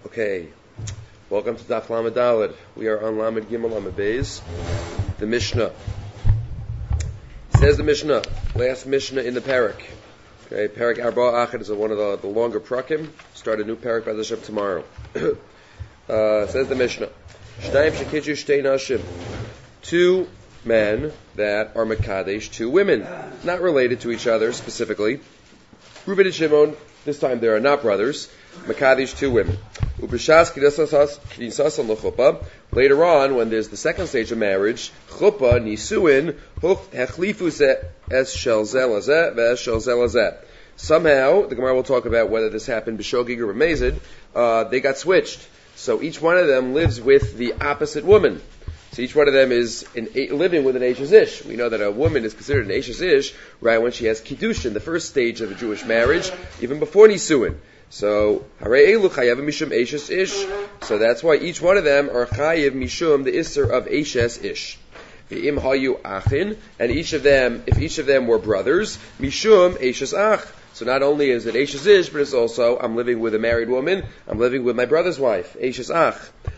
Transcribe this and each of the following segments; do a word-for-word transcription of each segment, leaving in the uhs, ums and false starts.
Okay, welcome to Daf Lamed Daled. We are on Lamed Gimel Lamed Beis, the Mishnah. Says the Mishnah, last Mishnah in the parak. Okay, parak Arba Achad is one of the, the longer prakim. Start a new parak by the Hashem tomorrow. uh, says the Mishnah, Shnayim shekidju shtei nashim, two men that are mekadesh, two women, not related to each other specifically. Reuben and Shimon, this time they are not brothers. Mekadesh, two women. Later on, when there's the second stage of marriage, chuppah, nisuin, hechlifu es shel zelazeh ve'es shel zelazeh. Somehow, the Gemara will talk about whether this happened b'shogig or b'mezid, uh, they got switched. So each one of them lives with the opposite woman. So each one of them is in, living with an Eishes Ish. We know that a woman is considered an Eishes Ish right when she has Kiddushin, the first stage of a Jewish marriage, even before Nisuin. So, Harei Elu Chayav Mishum Eishes Ish. So that's why each one of them are Chayav Mishum, the Isser of Eishes Ish. V'im Hayu Achin, and each of them, if each of them were brothers, Mishum Eishes Ach. So not only is it Eishes Ish, but it's also, I'm living with a married woman, I'm living with my brother's wife, Eishes Ach.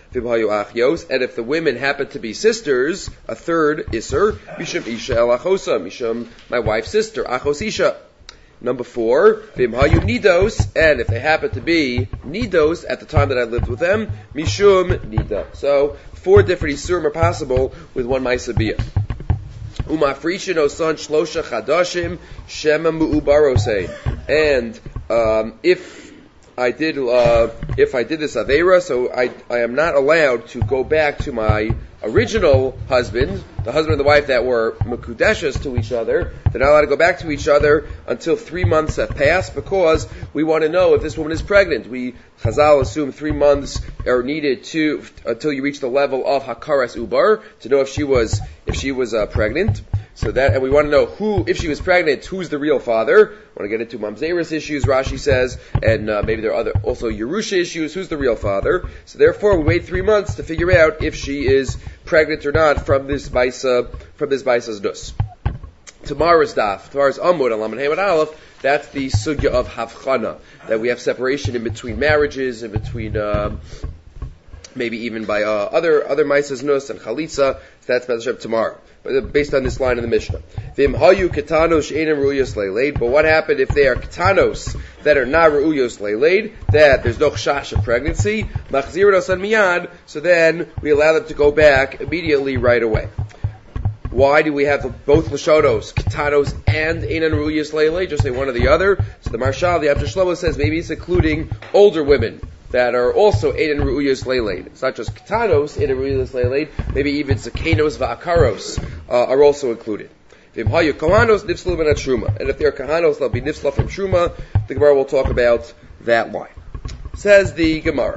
And if the women happen to be sisters, a third Isser, Mishum Isha El Achosa, Mishum, my wife's sister, Achos Isha. Number four, Vim Hayu Nidos, and if they happen to be Nidos at the time that I lived with them, Mishum Nida. So, four different Isurim are possible with one Maisabiyah. Umafrishin Osan Shlosha Chadashim Shema Mu'ubarosei. And um, if I did uh, if I did this Aveira, so I I am not allowed to go back to my original husband, the husband and the wife that were Mekudeshes to each other. They're not allowed to go back to each other until three months have passed, because we want to know if this woman is pregnant. We, Chazal, assume three months are needed to until you reach the level of Hakaras Ubar to know if she was if she was uh, pregnant. So that, and we want to know who, if she was pregnant, who's the real father. I want to get into Mamzeris issues, Rashi says, and uh, maybe there are other, also Yerusha issues, who's the real father. So therefore, we wait three months to figure out if she is pregnant or not from this Baisa, from this Baisa's Nus. Tomorrow's Daf, tomorrow's Amud, Alam and Hamad Aleph, that's the Sugya of Havchana, that we have separation in between marriages, in between, um, maybe even by uh, other other Maisas Nus and Chalitza. So that's Bezashab tomorrow, but based on this line in the Mishnah. Vim hayu ketanos she'enim ru'uyos le'leid. But what happened if they are ketanos that are not ru'uyos le'leid, that there's no chash of pregnancy, machzir osan miyad, so then we allow them to go back immediately right away. Why do we have the, both Lashonos, Ketanos and Einan Ru'uyos Le'leid? Just say one or the other. So the Marshal, the Abdur Shlomo says maybe it's including older women that are also Einan Ru'uyos Le'leid. It's not just Ketanos, Einan Ru'uyos Le'leid, maybe even Zakenos Va'akaros uh, are also included. Vim hayu Kohanos nifslu ben Truma. And if they're Kohanos, they'll be nifsla from Truma. The Gemara will talk about that line. Says the Gemara.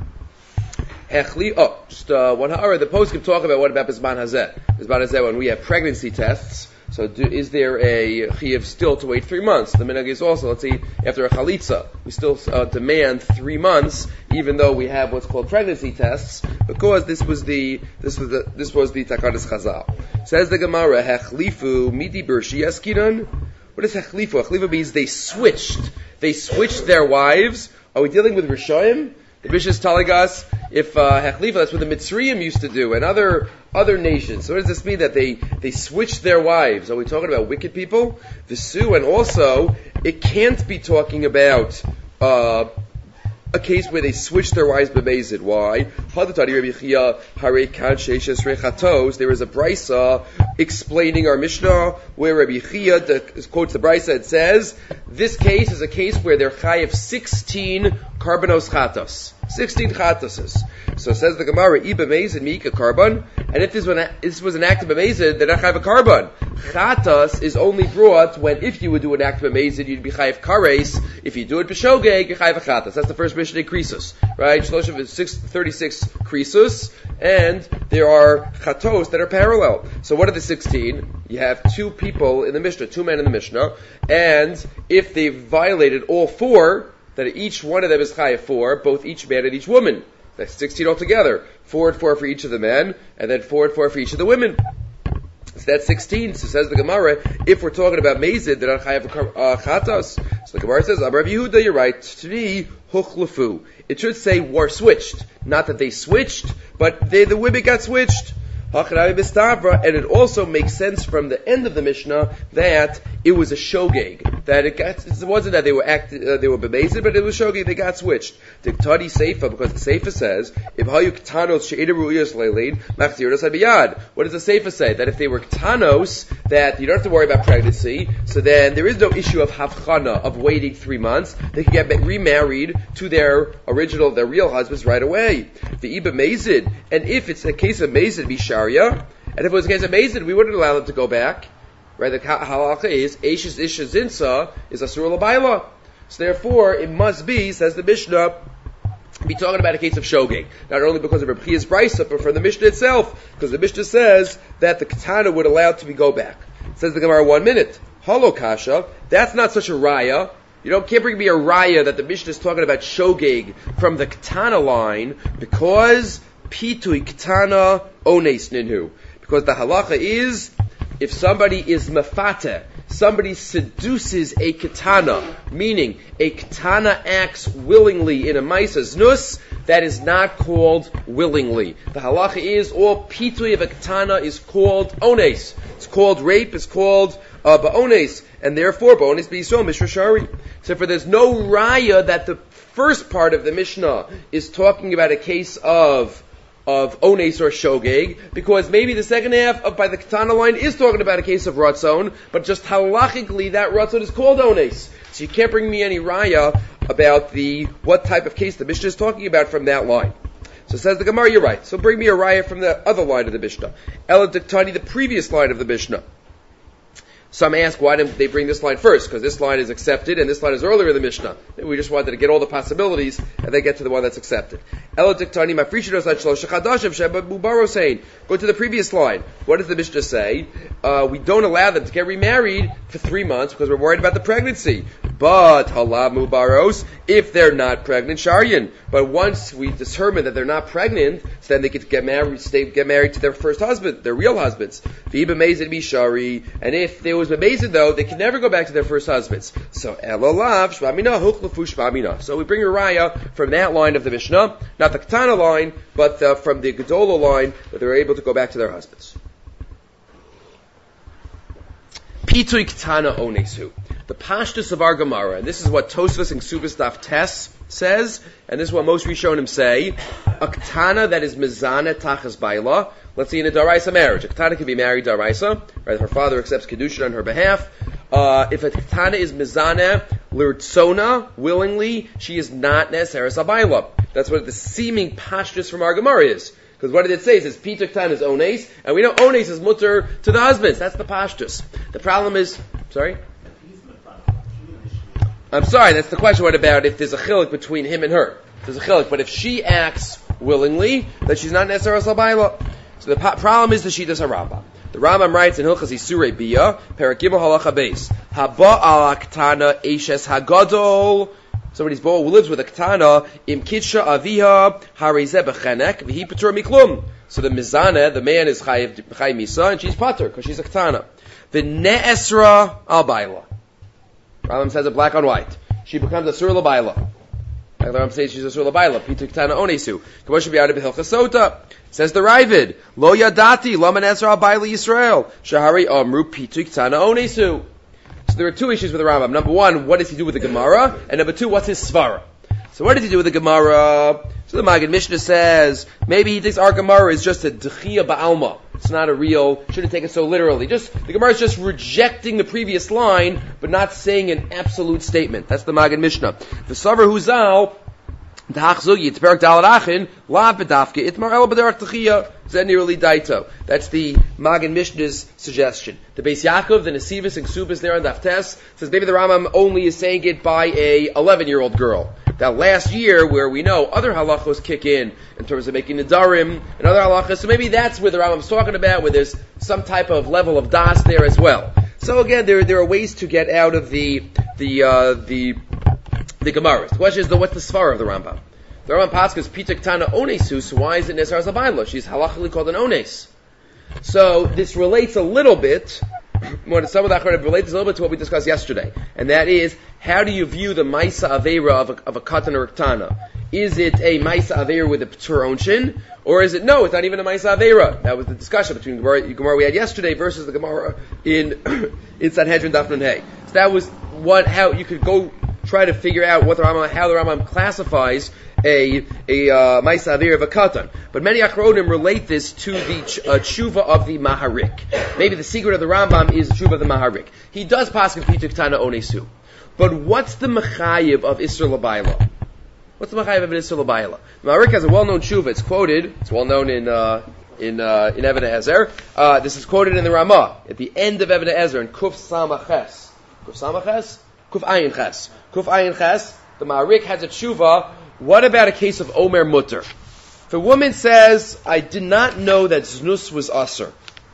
Oh, just uh, one hour. The post can talk about what about Bizman Hazeh. Bizman Hazeh, when we have pregnancy tests, so do, is there a chiyuv still to wait three months? The minhag is also, let's see, after a chalitza, we still uh, demand three months, even though we have what's called pregnancy tests, because this was the this was the this was the takadas chazal. Says the Gemara, hechlifu midi bershi eskinan. What is hechlifu? Hechlifu means they switched. They switched their wives. Are we dealing with Rishoyim? The Bishop is telling us if uh, Hechlifa, that's what the Mitzrayim used to do, and other other nations. So what does this mean, that they, they switched their wives? Are we talking about wicked people? The Sue, and also, it can't be talking about uh, a case where they switched their wives b'mezid. Why? There is a brisa explaining our Mishnah where Rabbi Chia quotes the brisa. It says, this case is a case where they're chayav sixteen karbanos chatos. sixteen chatoses. So it says the Gemara, I b'mezid mi'ika karban, and if this was an, this was an act of b'mezid, they're not chayav a karban. Chatos is only brought when, if you would do an act of b'mezid, you'd be chayav kares. If you do it b'shogeg, you're chayav a chatos. That's the first Mishnah in Krisus, right? Shloshim is thirty-six Krisus, and there are chatos that are parallel. So what are the sixteen? You have two people in the Mishnah, two men in the Mishnah, and if they've violated all four, that each one of them is chayav four, both each man and each woman. That's sixteen altogether. Four and four for each of the men, and then four and four for each of the women. It's that sixteen. So says the Gemara, if we're talking about Mezid, they're not chayav uh, chatas. So the Gemara says, Amar Yehuda, you're right. Tni huchlafu. It should say were switched. Not that they switched, but they, the women got switched. And it also makes sense from the end of the Mishnah that it was a shogeg. That it got, it wasn't that they were act, uh, they were bemazed, but it was shogeg. They got switched. Diktadi seifa, because the seifa says, if hayu ktanos she'eda ru'iyos leilein machziros biyad. What does the seifa say? That if they were ktanos, that you don't have to worry about pregnancy. So then there is no issue of havchana, of waiting three months. They can get remarried to their original, their real husbands right away. The iba mazid, and if it's a case of mazid bishar. And if it was a case of Mazid, we wouldn't allow them to go back. Right? The halacha is Eishes Isha Zinsa is Asur L'Baila. So therefore, it must be, says the Mishnah, be talking about a case of shogeg. Not only because of Reb Chiya's brisa, but for the Mishnah itself, because the Mishnah says that the katana would allow it to be go back. It says the Gemara, one minute. Halo kasha, that's not such a raya. You don't can't bring me a raya that the Mishnah is talking about shogeg from the katana line, because pitui katana ones ninhu. Because the halacha is, if somebody is mafata, somebody seduces a katana, meaning a katana acts willingly in a maisas nus, that is not called willingly. The halacha is, all pitui of a katana is called ones. It's called rape, it's called uh, ba'ones, and therefore ba'ones b'yisrael mishra shari. So for there's no raya that the first part of the Mishnah is talking about a case of of ones or shogeg, because maybe the second half of by the katana line is talking about a case of ratzon, but just halachically that ratzon is called ones. So you can't bring me any raya about the what type of case the Mishnah is talking about from that line. So says the Gemara, you're right. So bring me a raya from the other line of the Mishnah. Ela diktani, the previous line of the Mishnah. Some ask, why didn't they bring this line first? Because this line is accepted, and this line is earlier in the Mishnah. We just wanted to get all the possibilities, and then get to the one that's accepted. Go to the previous line. What does the Mishnah say? Uh, we don't allow them to get remarried for three months because we're worried about the pregnancy. But halav mubaros, if they're not pregnant, sharyan. But once we determine that they're not pregnant, so then they get get married, stay, get married to their first husband, their real husbands. V'ibamazid bishari, and if there was amazing though, they can never go back to their first husbands. So elolav shvamina huklafu shvamina. So we bring a raya from that line of the Mishnah, not the katana line, but uh, from the gedola line, that they're able to go back to their husbands. Pitui katana onesu. The pashtus of our Gemara, and this is what Tosfos and Ksubas Daf Tes says, and this is what most Rishonim say, a katana that is mezana tachas baila, let's say in a daraisa marriage, a katana can be married daraisa, right? Her father accepts kedushin on her behalf. Uh, if a katana is mezana lirtzona, willingly, she is not neseres abayla. That's what the seeming pashtus from our Gemara is. Because what did it say? It says Pitu Ktan is ones, and we know ones is mutter to the husbands. That's the pashtus. The problem is, sorry? I'm sorry, that's the question. What about if there's a chilik between him and her? There's a chilik, but if she acts willingly, then she's not neseres abayla. So the pa- problem is the Shitas HaRambam. The Rambam writes in Hilchas Isurei Bia, Perek Gimel Halacha Beis, Haba al Ktana Eishes Hagadol. Somebody's boy who lives with a Ktana, Im Kitsha Aviha Harizeh Bechenek V'hi Patur Miklum. So the Mizana, the man is Chayiv Misa, and she's Patur because she's a Ktana. V'ne'esra al Baila. Rambam says it black on white. She becomes a Sur L'Baila. Like the Rambam says she's a Sur L'Baila. Pitu Ktana Onesu. K'mo should be out of B'Hilchas Sota. Says the Ravid, Lo Yadati, Laman Esra al Baila Yisrael. Shahari Amru Pitu Ktana Onesu. So there are two issues with the Rambam. Number one, what does he do with the Gemara? And number two, what's his svara? So what does he do with the Gemara? So the Maggid Mishnah says, maybe he thinks our Gemara is just a D'chia Ba'alma. It's not a real, shouldn't take it so literally. Just, the Gemara is just rejecting the previous line, but not saying an absolute statement. That's the Maggid Mishnah. The Savar Huzal, that's the Maggid Mishnah's suggestion. The Beis Yaakov, the Nesivos and Ksubas there on Daf Tes says maybe the Rambam only is saying it by a eleven-year-old girl. That last year, where we know other halachos kick in in terms of making nedarim and other halachos, so maybe that's where the Rambam's talking about, where there's some type of level of das there as well. So again, there there are ways to get out of the the uh, the the Gemara. The question is, though, what's the svara of the Rambam? The Rambam passes Pitek Tana Onesu, so why is it Nesaras Abayla? She's halachically called an Ones. So this relates a little bit, when some of the Achronim relates a little bit to what we discussed yesterday, and that is, how do you view the Maisa Aveira of a, of a Katan or Ktana? Is it a Maisa Aveira with a P'tur Onshin, or is it, no, it's not even a Maisa Aveira? That was the discussion between the Gemara, Gemara we had yesterday versus the Gemara in, in Sanhedrin Daf Nun Hey. So that was what, how you could go try to figure out what the Rambam, how the Rambam classifies a a uh, Maisa Aveira of a Katan. But many Achronim relate this to the ch- uh, tshuva of the Maharik. Maybe the secret of the Rambam is the tshuva of the Maharik. He does paskin Pita Ktana Onesu. But what's the Mechayiv of Isser L'Bayla? What's the Mechayiv of Isser L'Bayla? The Maharik has a well-known tshuva. It's quoted. It's well-known in uh, in uh, in Even HaEzer. Uh, this is quoted in the Ramah at the end of Even HaEzer in Kuf Samaches. Kuf Samaches? Kuf Ayin Ches. Kuf Ayin Ches. The Maharik has a tshuva. What about a case of Omer Mutter? If a woman says, I did not know that Znus was Asr.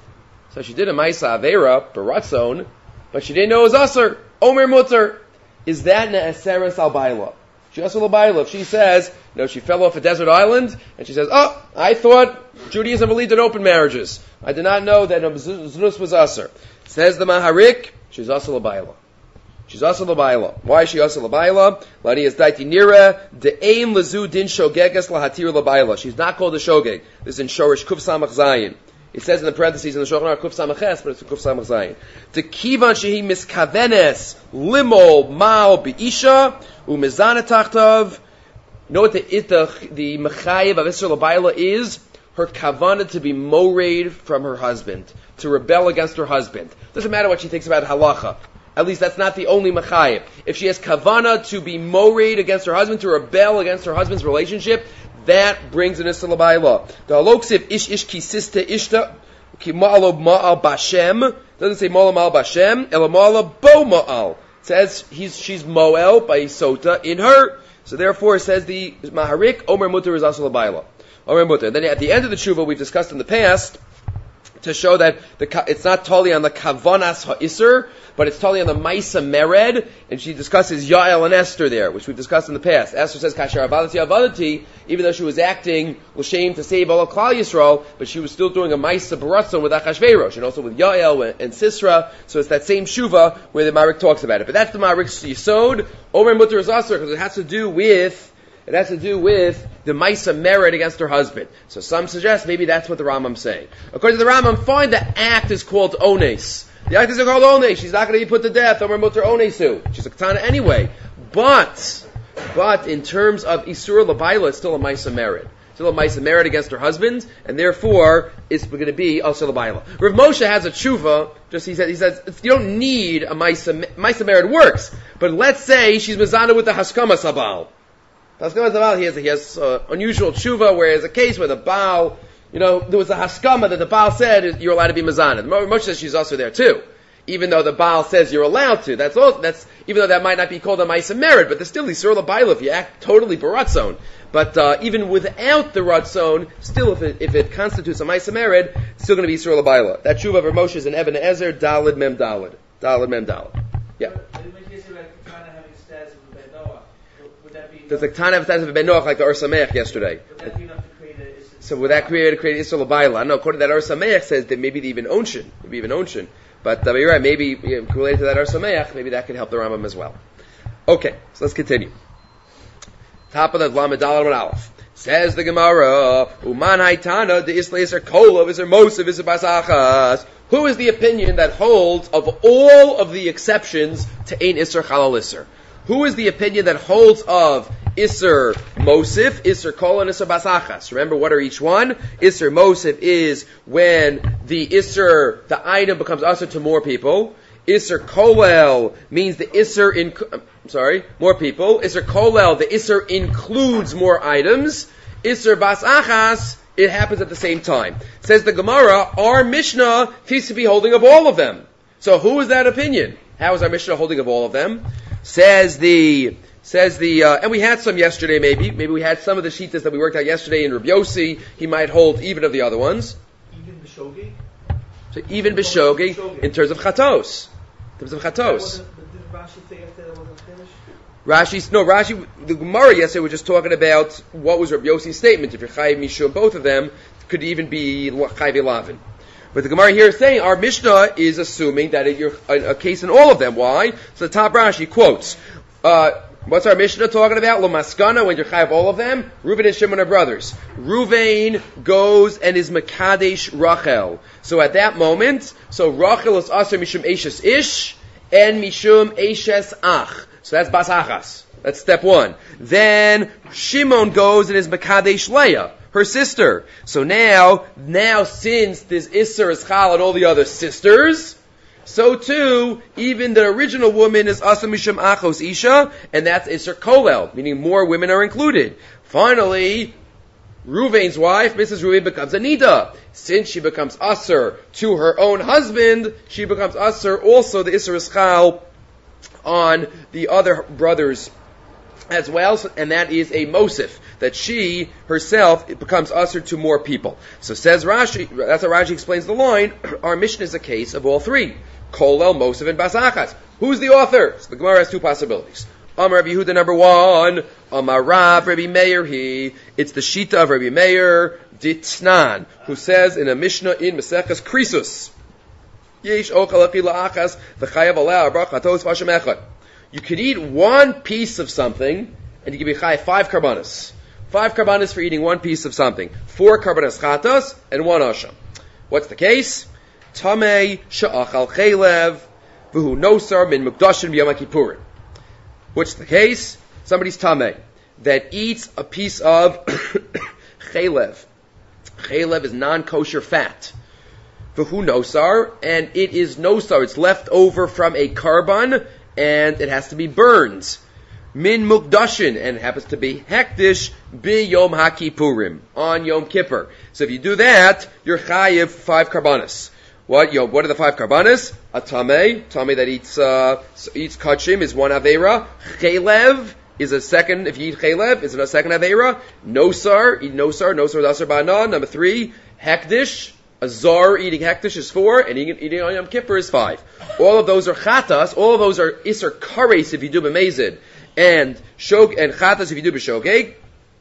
So she did a Maisa Aveira, Baratzon, but she didn't know it was Asr. Omer Mutter. Is that Ne'eseres al Baila? She Asr al Baila. If she says, you know, she fell off a desert island, and she says, oh, I thought Judaism believed in open marriages. I did not know that Znus was Asr. Says the Maharik, she's Asr al Baila. She's also l'bayla. Why is she also l'bayla? Lani is daiti nira de'ein lezu din shogegas lahatir l'bayla. She's not called a shogeg. This is in Shorish Kuf Samach Zayin. It says in the parentheses in the Shulchan Aruch Kuf Samach Ches, but it's Kuf Samach Zayin. Tekivan shehi miskavenes limol mal be'isha umezana tachtav. Know what the itach, the mechayiv of Isser l'bayla is? Her kavana to be moraid from her husband, to rebel against her husband. Doesn't matter what she thinks about halacha. At least that's not the only mechayiv. If she has kavana to be moraid against her husband, to rebel against her husband's relationship, that brings an Isser L'Bayla. The haloksiv ish ish ki sista ishta ki ma'alo ma'al bashem. Doesn't say ma'al ma'al bashem, ela ma'ala bo ma'al. It says he's, she's mo'el by sota in her. So therefore it says the Maharik, Omer Mutter is also L'Bayla. Omer Mutter. Then at the end of the tshuva we've discussed in the past, to show that the, it's not totally on the kavanas ha'isr, but it's totally on the maisa mered, and she discusses Yael and Esther there, which we've discussed in the past. Esther says, kasher avadati avadati, even though she was acting l'shem to save all of Klal Yisrael, but she was still doing a maisa baratzon with Achashverosh, and also with Yael and Sisra, so it's that same shuva where the Maharik talks about it. But that's the Maharik's yisod. Omer Mutter is asr, because it has to do with It has to do with the Maisa merit against her husband. So some suggest maybe that's what the Rambam's saying. According to the Rambam, fine, the act is called ones. The act is called ones. She's not going to be put to death. Omer Mutter onesu. She's a katana anyway. But, but in terms of Isur L'Bayla, it's still a Maisa merit. Still a Maisa merit against her husband, and therefore it's going to be also L'Bayla. Rav Moshe has a tshuva. Just he says, he says you don't need a Maisa Maisa merit works, but let's say she's mezana with the Haskama Sabal. Haskama Zaval, he has, he has uh, unusual tshuva, where there's a case where the Baal, you know, there was a Haskama that the Baal said you're allowed to be Mazana. Moshe says she's also there too. Even though the Baal says you're allowed to. That's all, that's, even though that might not be called a Maisa merit, but there's still Yisur L'Bayla if you act totally Baratzon. But, uh, even without the Ratzon, still if it, if it constitutes a Maisa merit, it's still going to be Yisur L'Bayla. That tshuva of Moshe is in Even HaEzer, Dalid Mem Dalid. Dalid Mem Dalid. Yeah. Does the Ketana have a status of a Ben Noach like the Or Sameach yesterday? Would that be enough to create a So would that create, create Isser L'Bayla? No, according to that Or Sameach says that maybe even Onshin, maybe even Onshin. But uh, you're right, maybe you know, related to that Or Sameach, maybe that could help the Rambam as well. Okay, so let's continue. Top of the Lamed Daled Amud Aleph. Says the Gemara, Uman Haitana, the Isla Isser Kola, Isser Mosef, Isser Basachas. Who is the opinion that holds of all of the exceptions to Ein Isser Chalal Isser? Who is the opinion that holds of Isser Mosif, Isser Kol, and Isser Basachas? Remember, what are each one? Isser Mosif is when the Isser, the item becomes Isser to more people. Isser Kolel means the Isser, in, I'm sorry, more people. Isser Kolel, the Isser includes more items. Isser Basachas, it happens at the same time. Says the Gemara, our Mishnah seems to be holding of all of them. So who is that opinion? How is our Mishnah holding of all of them? Says the, says the, uh, and we had some yesterday maybe, maybe we had some of the shitas that we worked out yesterday in Rabbi Yossi, he might hold even of the other ones. Even Bishogi? So even Bishogi, in terms of Chatos. In terms of Chatos. Did Rashi say yesterday that wasn't finished? Rashi, no, Rashi, the Gemara yesterday was just talking about what was Rabbi Yossi's statement. If you're Chayiv Mishum, both of them could even be Chayiv Elavin. But the Gemara here is saying our Mishnah is assuming that it, you're a, a case in all of them. Why? So the top Rashi quotes, uh, what's our Mishnah talking about? L'maskana, when you're chayav all of them, Reuven and Shimon are brothers. Reuven goes and is Mekadesh Rachel. So at that moment, so Rachel is Aser Mishum Eshes Ish, and Mishum Eshes Ach. So that's Bas Achas. That's step one. Then Shimon goes and is Mekadesh Leah, her sister. So now, now since this Isser is Chal on all the other sisters, so too, even the original woman is Asa Mishum Achos Isha, and that's Isser Kolel, meaning more women are included. Finally, Reuven's wife, Missus Reuven, becomes a Nida. Since she becomes Asr to her own husband, she becomes Asr also the Isser is Chal on the other brothers as well, and that is a Mosif, that she herself becomes usher to more people. So says Rashi, that's how Rashi explains the line, our Mishnah is a case of all three. Kolel, Mosif, and Bas Achas. Who's the author? So the Gemara has two possibilities. Amar Rabbi Yehuda, number one. Amar Rav, Rabbi Meir, he. It's the Shita of Rabbi Meir, Ditnan, who says in a Mishnah in Maseches Krisus, Yesh ochel achila achas, v'chayav aleh brachatos v'ashem echad. You could eat one piece of something, and you can be chayav five karbanos. Five karbanos for eating one piece of something. Four karbanos chatas, and one asham. What's the case? Tamei she'achal chaylev, v'hu nosar min mukdashin b'yom kippurim. What's the case? Somebody's tamei that eats a piece of chaylev. Chaylev is non-kosher fat. V'hu nosar, and it is nosar. It's left over from a karban, and it has to be burned. Min mukdashin, and it happens to be hektish bi yom haKippurim, on Yom Kippur. So if you do that, you're chayiv five karbanos. What? Yo, what are the five karbanos? A tamei, tamei that eats uh, eats kachim is one avera. Chaylev is a second. If you eat chaylev, is a second avera. Nosar, eat nosar, nosar dasar ba'anan. Number three, hektish. A zar eating hektish is four, and eating, eating on Yom Kippur is five. All of those are chatas. All of those are iser kares if you do b'mezid, and shog and chatas if you do b'shogeg.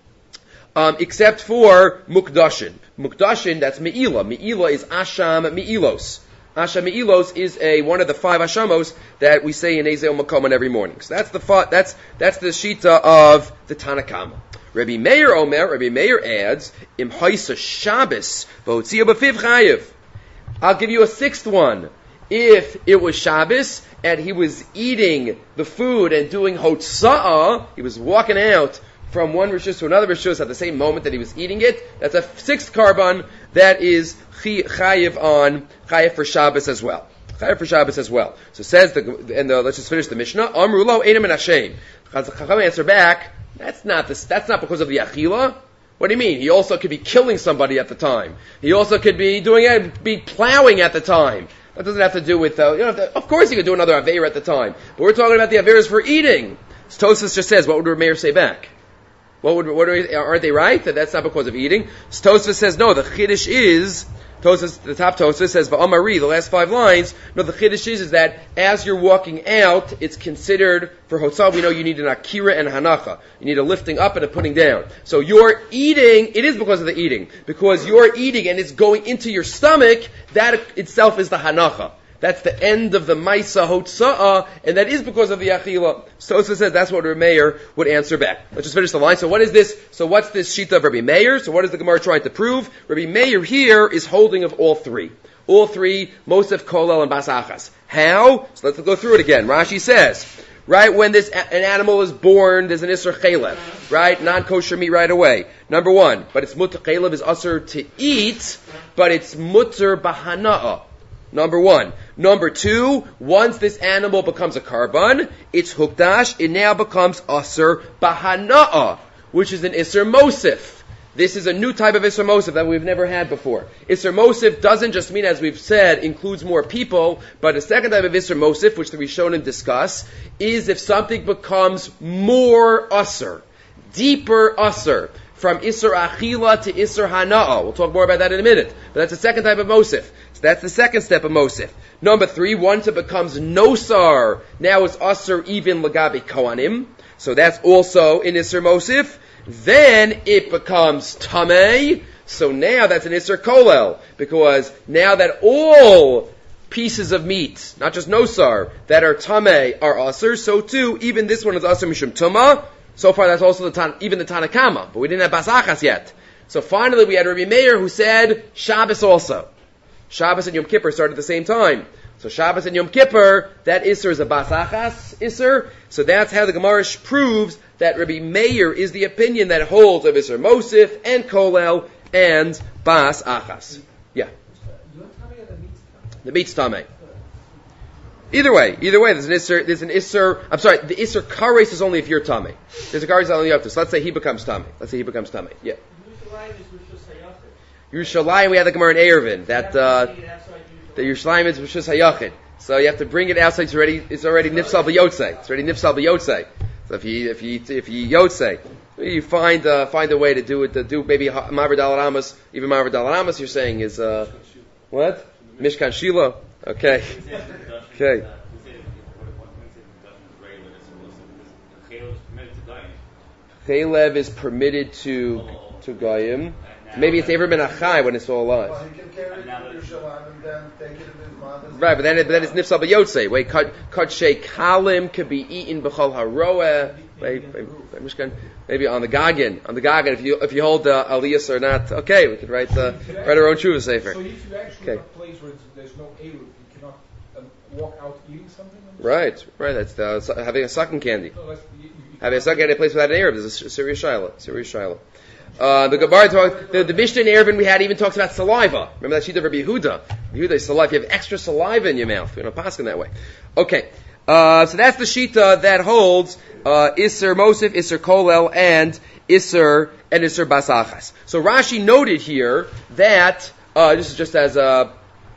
Um, except for mukdashin. Mukdashin, that's me'ila. Me'ila is asham me'ilos. Asham me'ilos is a one of the five ashamos that we say in Ezeo Makoman every morning. So that's the that's that's the shita of the Tanakama. Rabbi Meir Omer, Rabbi Meir adds, Im haisa Shabbos, v'hotzia b'fiv chayiv. I'll give you a sixth one. If it was Shabbos, and he was eating the food and doing hotza'ah, he was walking out from one rishus to another rishus at the same moment that he was eating it, that's a sixth carbon that is chayiv on, chayiv for Shabbos as well. Chayiv for Shabbos as well. So says, the, and the, let's just finish the Mishnah, Amru lo einem en Hashem. Chacham answer back, That's not this, that's not because of the achila. What do you mean? He also could be killing somebody at the time. He also could be doing it, be plowing at the time. That doesn't have to do with, uh, you know, of course he could do another aveira at the time. But we're talking about the aveiras for eating. So Tosfos just says, what would Rameir say back? What would, what are, aren't they right? That that's not because of eating. So Tosfos says, no, the chiddush is, Tosfos, the top Tosfos says, V'amari, the last five lines, no, the chiddush is, is that as you're walking out, it's considered, for hotzah, we know you need an akira and hanacha. You need a lifting up and a putting down. So you're eating, it is because of the eating. Because you're eating and it's going into your stomach, that itself is the hanacha. That's the end of the Maisa Hotza'ah, and that is because of the Achila. So Tosfos says that's what Rabbi Meir would answer back. Let's just finish the line. So what is this? So what's this Shita of Rabbi Meir? So what is the Gemara trying to prove? Rabbi Meir here is holding of all three. All three, Mosef, Kolel, and Bas Achas. How? So let's go through it again. Rashi says, right, when this an animal is born, there's an Isser Chalev, right? Non-kosher meat right away. Number one, but it's Mutter Chalev is usher to eat, but it's Mutter Bahana'ah. Number one. Number two, once this animal becomes a karban, it's hukdash, it now becomes Asr Bahana'ah, which is an Isser Mosif. This is a new type of Isser Mosif that we've never had before. Isser Mosif doesn't just mean, as we've said, includes more people, but a second type of Isser Mosif, which the Rishonim discuss, is if something becomes more Asr, deeper Asr, from Isser Achila to Isser Hana'ah. We'll talk more about that in a minute. But that's the second type of Mosif. So that's the second step of Mosif. Number three, once it becomes Nosar, now it's Asr even Lagabi Kohanim. So that's also in Isser Mosif. Then it becomes Tamei. So now that's an Isser Kolel, because now that all pieces of meat, not just nosar, that are tameh are aser, so too, even this one is aser mishum tuma. So far that's also the tan, even the Tanakama, but we didn't have basachas yet. So finally we had Rabbi Meir who said Shabbos also. Shabbos and Yom Kippur start at the same time. So Shabbos and Yom Kippur, that Isser is a basachas Isser. So that's how the Gemara proves that Rabbi Meir is the opinion that holds of Isser Mosif and Kolel and Bas Achas. Yeah. The meat's Tameh. Either way, either way, there's an Isser, there's an Isser, I'm sorry, the Isser Kares is only if you're Tameh. There's a Kares only up to. So let's say he becomes Tameh. Let's say he becomes Tameh. Yeah. Yerushalayim, we have the Gemara in Eruvin, that, uh, the Yerushalayim is Rishus Hayachid. So you have to bring it outside, it's already, it's already Nifsal B'Yotzei. It's already Nifsal B'Yotzei. So if you, if you, if you Yotzei, you find, uh, find a way to do it, to do maybe Maver Dalad Amos, even Maver Dalad Amos you're saying is, uh, what? Mishkan Shiloh? Okay. Okay. Chalev is permitted to, to Goyim. Maybe it's ever been a chai when it's still alive. Well, he can carry it to Yerushalayim and then take it in his mother's. Right, but then, it, but then it's nifsal b'yotzei. Wait, cut, cut shei kalim could be eaten b'chol haroeh. Maybe, maybe on the gagan, on the gagan. If you if you hold uh, aliyas or not, okay, we could write uh, write our own tshuva sefer. So if you actually okay. have a place where there's no eruv, you cannot um, walk out eating something. Right, right. That's the, having a sucking candy. No, that's, you, you having a sucking candy in a place without an eruv. There's a serious shiloh. Serious shiloh. Uh, the Gemara talk, the, the Mishnah in Eruvin we had even talks about saliva. Remember that sheet of Rabbi Yehuda? Rabbi Yehuda is saliva. You have extra saliva in your mouth. You don't pass in that way. Okay. Uh, so that's the shita that holds, uh, Isser Mosif, Isser Kolel, and Isser, and Isser Basachas. So Rashi noted here that, uh, this is just as a,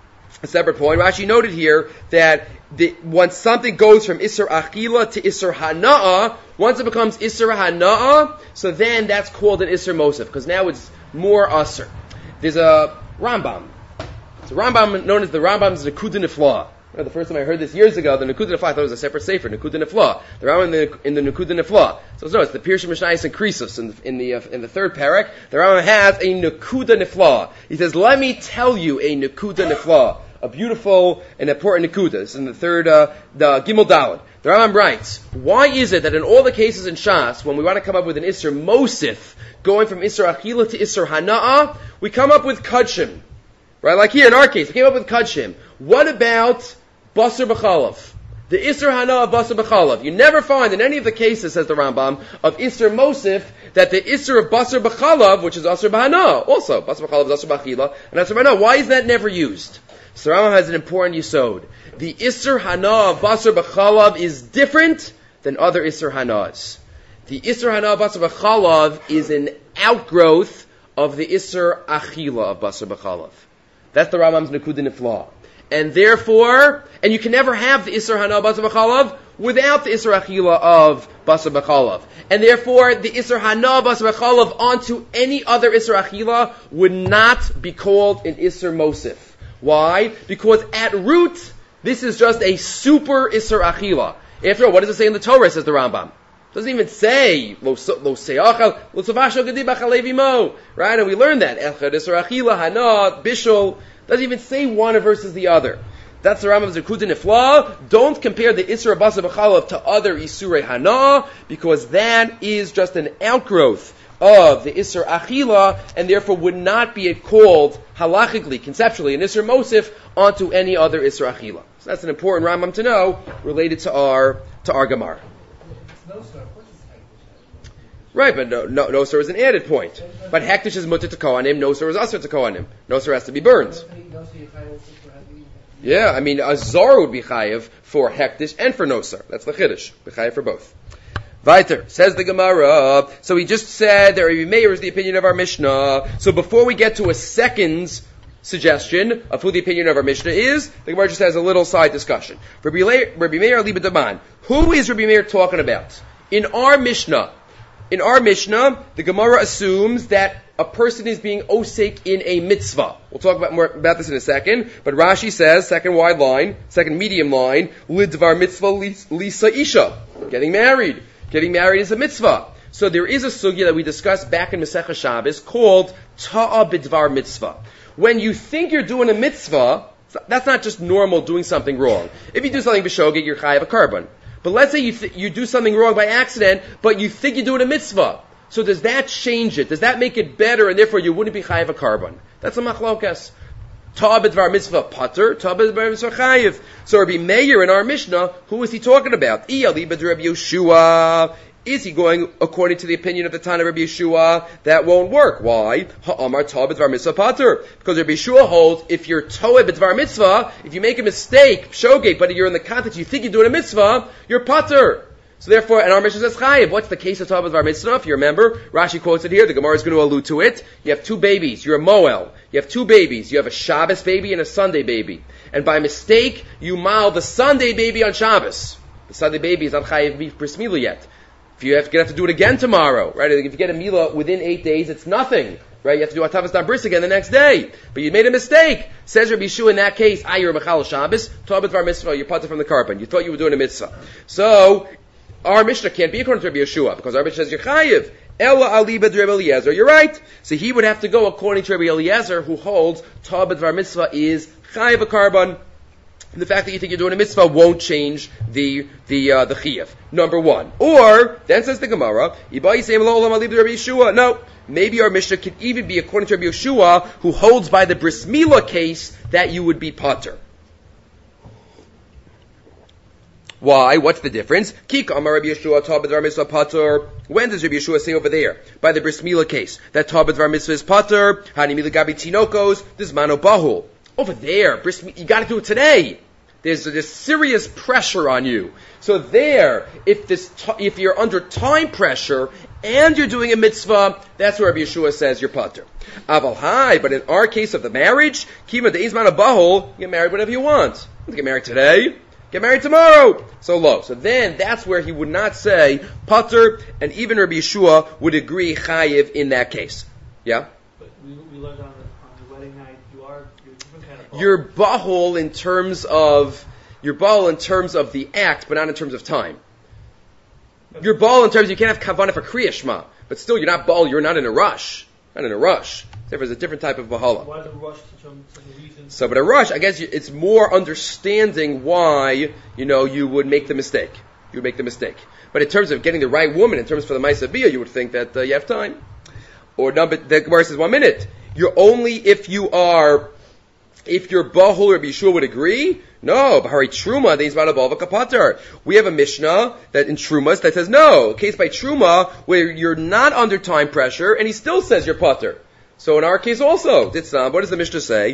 a separate point, Rashi noted here that the, once something goes from Isser Achila to Isser Hana'ah, once it becomes Isser Hana'ah, so then that's called an Isser Mosif, because now it's more Usser. There's a Rambam. It's a Rambam known as the Rambam's Nekuda Nifla. The first time I heard this years ago, the Nekuda Nifla, I thought it was a separate sefer, Nekuda Nifla. The Rambam in the, in the Nekuda Nifla. So no, it's the Pirsha Mishnayos and Krisos in the in the, uh, in the third parak. The Rambam has a Nekuda Nifla. He says, "Let me tell you a Nekuda Nifla, a beautiful and important Nekuda." This is in the third, uh, the Gimel Daled. The Rambam writes, why is it that in all the cases in Shas, when we want to come up with an Isser Mosif, going from Isser Achila to Isser Hana'ah, we come up with Kudshim. Right? Like here in our case, we came up with Kudshim. What about Basar B'chalav? The Isser Hana'ah of Basar B'chalav. You never find in any of the cases, says the Rambam, of Isser Mosif, that the Isser of Basar B'chalav, which is Asr B'hana'ah, also, Basar B'chalav is Asr B'achila, and Asr B'hana'ah, why is that never used? So Rambam has an important yisod. The Isser Hana'ah of Basar B'chalav is different than other Isser Hana'ahs. The Isser Hana'ah of Basar B'chalav is an outgrowth of the Isser Achila of Basar B'chalav. That's the Rambam's Nekuda Nifla. And therefore, and you can never have the Isser Hana'ah of Basar B'chalav without the Isser Achila of Basar B'chalav. And therefore, the Isser Hana'ah of Basar B'chalav onto any other Isser Achila would not be called an Isser Mosif. Why? Because at root, this is just a super Isser Achila. After all, what does it say in the Torah, says the Rambam? It doesn't even say, Lo Seachal, Lo Tzavasho Gedi B'chalevi Mo. Right? And we learned that. Echad Isser Achila, Hana, Bishul. Doesn't even say one versus the other. That's the Rambam's Nekuda Nifla. Don't compare the Isser Basar B'chalav to other Isurei Hana, because that is just an outgrowth of the Isser Achila, and therefore would not be called halachically, conceptually, an Isser Mosif onto any other Isser Achila. So that's an important Rambam to know related to our to our Gemara. Right, but no, no, no sir is an added point. But hektish is mutter to kohanim, no sir is usher to kohanim. No sir has to be burned. Yeah, I mean a zar would be chayiv for hektish and for no sir. That's the chiddush. Be chayiv for both. Weiter, says the Gemara. So we just said that Rabbi Meir is the opinion of our Mishnah. So before we get to a second suggestion of who the opinion of our Mishnah is, the Gemara just has a little side discussion. Rabbi Meir Liba Daman. Who is Rabbi Meir talking about? In our Mishnah, in our Mishnah, the Gemara assumes that a person is being osek in a mitzvah. We'll talk about more about this in a second. But Rashi says, second wide line, second medium line, lidvar mitzvah lisa isha, getting married. Getting married is a mitzvah. So there is a sugya that we discussed back in Masechah Shabbos called Ta'a Bidvar Mitzvah. When you think you're doing a mitzvah, that's not just normal doing something wrong. If you do something b'shogeg, you're chayav a carbon. But let's say you th- you do something wrong by accident, but you think you're doing a mitzvah. So does that change it? Does that make it better, and therefore you wouldn't be chayav a carbon? That's a machlokas. Ta'a Bidvar Mitzvah pater, Ta'a Bidvar Mitzvah chayav. So Rabbi Meir in our Mishnah, who is he talking about? Iyali b'd Rabbi Yeshua. Is he going according to the opinion of the Tana Rabbi Yeshua? That won't work. Why? Ha'amar Ta'a B'dvar Mitzvah pater. Because Rabbi Yeshua holds, if you're Toa B'dvar Mitzvah, if you make a mistake, shogeg, but you're in the context, you think you're doing a mitzvah, you're pater. So therefore, and our Mishnah says chayiv. What's the case of Ta'a B'dvar Mitzvah? If you remember, Rashi quotes it here, the Gemara is going to allude to it. You have two babies, you're a Moel. You have two babies. You have a Shabbos baby and a Sunday baby. And by mistake, you mal the Sunday baby on Shabbos. The Sunday baby is not chayiv bris milah yet. If you have, you're going to have to do it again tomorrow, right? If you get a milah within eight days, it's nothing, right? You have to do atavas dan bris again the next day. But you made a mistake. Says Rabbi Yeshua in that case, ah, you're a mechal Shabbos, Ta'a B'dvar Mitzvah, you're pater from the carbon. You thought you were doing a mitzvah. So, our Mishnah can't be according to Rabbi Yeshua, because our Mishnah says you're chayiv. Ella ali b'd Rabbi Eliezer. You're right. So he would have to go according to Rabbi Eliezer, who holds Ta'a B'dvar Mitzvah is chayiv a carbon. The fact that you think you're doing a mitzvah won't change the the uh, the chiyuv. Number one. Or, then says the Gemara, no, maybe our Mishnah could even be according to Rabbi Yeshua, who holds by the bris milah case that you would be pater. Why? What's the difference? Kik amar Rabbi Yeshua Ta'a B'dvar Mitzvah pater. When does Rabbi Yeshua say over there, by the bris milah case, that Ta'a B'dvar Mitzvah is pater? Hani milah gabi tinokos, this mano bahul. Over there, bris, you got to do it today. There's this serious pressure on you. So there, if this, t- if you're under time pressure and you're doing a mitzvah, that's where Rabbi Yeshua says you're pater. Aval hai, but in our case of the marriage, kima de'izman abahol, you get married whenever you want. You get married today, get married tomorrow. So low. So then, that's where he would not say pater, and even Rabbi Yeshua would agree chayiv in that case. Yeah? But we, we learned on the, on the wedding night, you are, you're different kind of You're bahol in terms of, you're bahol in terms of the act, but not in terms of time. You're bahol in terms, you can't have kavanah for kriya shema, but still you're not bahol, you're not in a rush. Not in a rush. Therefore, there's a different type of bahala. Why the rush to jump to the reason? So, but a rush, I guess you, it's more understanding why, you know, you would make the mistake. You would make the mistake. But in terms of getting the right woman, in terms for the Maisa Biyah, you would think that uh, you have time. Or number, the Gemara says one minute. You're only if you are, if you're bahul, Rabbi Yeshua would agree. No, Bahari Truma, these Balabalva Kapatar. We have a Mishnah that in Trumas that says no, case by Truma, where you're not under time pressure, and he still says you're pater. So in our case also, what does the Mishnah say?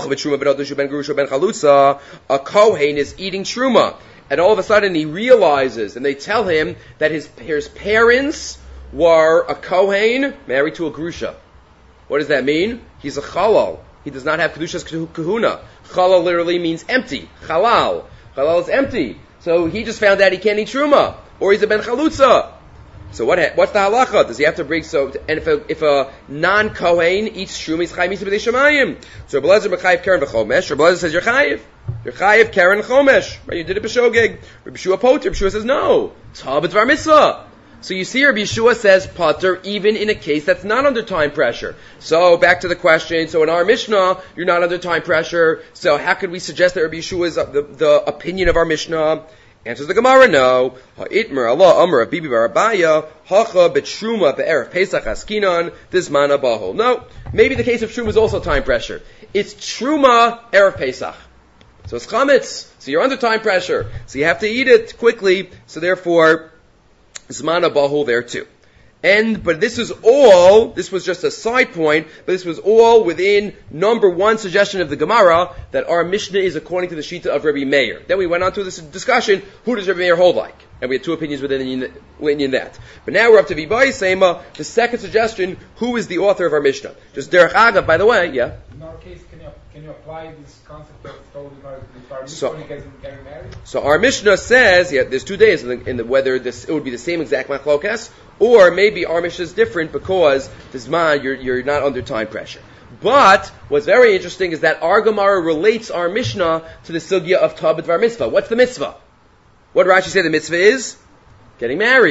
A Kohen is eating Truma. And all of a sudden he realizes, and they tell him that his, his parents were a Kohen married to a Grusha. What does that mean? He's a Chalal. He does not have Kedushas Kahuna. Chalal literally means empty. Chalal. Chalal is empty. So he just found out he can't eat Truma. Or he's a Ben Chalutza. So what? What's the halacha? Does he have to bring, so, and if a, if a non-Kohen eats Truma, he's Chayiv Misa B'dei Shemayim. So Rabbi Eliezer Mechayiv Karen V'chomesh. Rabbi Eliezer says, you're Chayiv. You're Chayiv Karen Chomesh. Right? You did it b'shogeg. Rabbi Yeshua Poter. Rabbi Yeshua says, no. Ta'a B'dvar Mitzvah. So you see, Rabbi Yeshua says pater even in a case that's not under time pressure. So back to the question. So in our Mishnah, you're not under time pressure. So how could we suggest that Rabbi Yeshua is the, the opinion of our Mishnah? Answers the Gemara, no. Ha'itmer Allah Amar Bibi Barabaya Hacha Betruma Be'erev Pesach Askinan Dizmana Bahol. No, maybe the case of Truma is also time pressure. It's Truma Erev Pesach. So it's chametz. So you're under time pressure. So you have to eat it quickly. So therefore, Zmana Bahul there too. And, but this is all, this was just a side point, but this was all within number one suggestion of the Gemara, that our Mishnah is according to the Shita of Rabbi Meir. Then we went on to this discussion, who does Rabbi Meir hold like? And we had two opinions within, within that. But now we're up to Vibai Sema, the second suggestion, who is the author of our Mishnah? Just Derech Agav, by the way, yeah? In our case, can you, can you apply this concept of told if our, if our So- Mishnah getting, getting married? So our Mishnah says, yeah, there's two days in the, in the whether this it would be the same exact machlokas, or maybe our Mishnah is different because this man you're you're not under time pressure. But what's very interesting is that our Gemara relates our Mishnah to the sugya of Ta'a B'dvar Mitzvah. What's the mitzvah? What did Rashi say the mitzvah is? Getting married.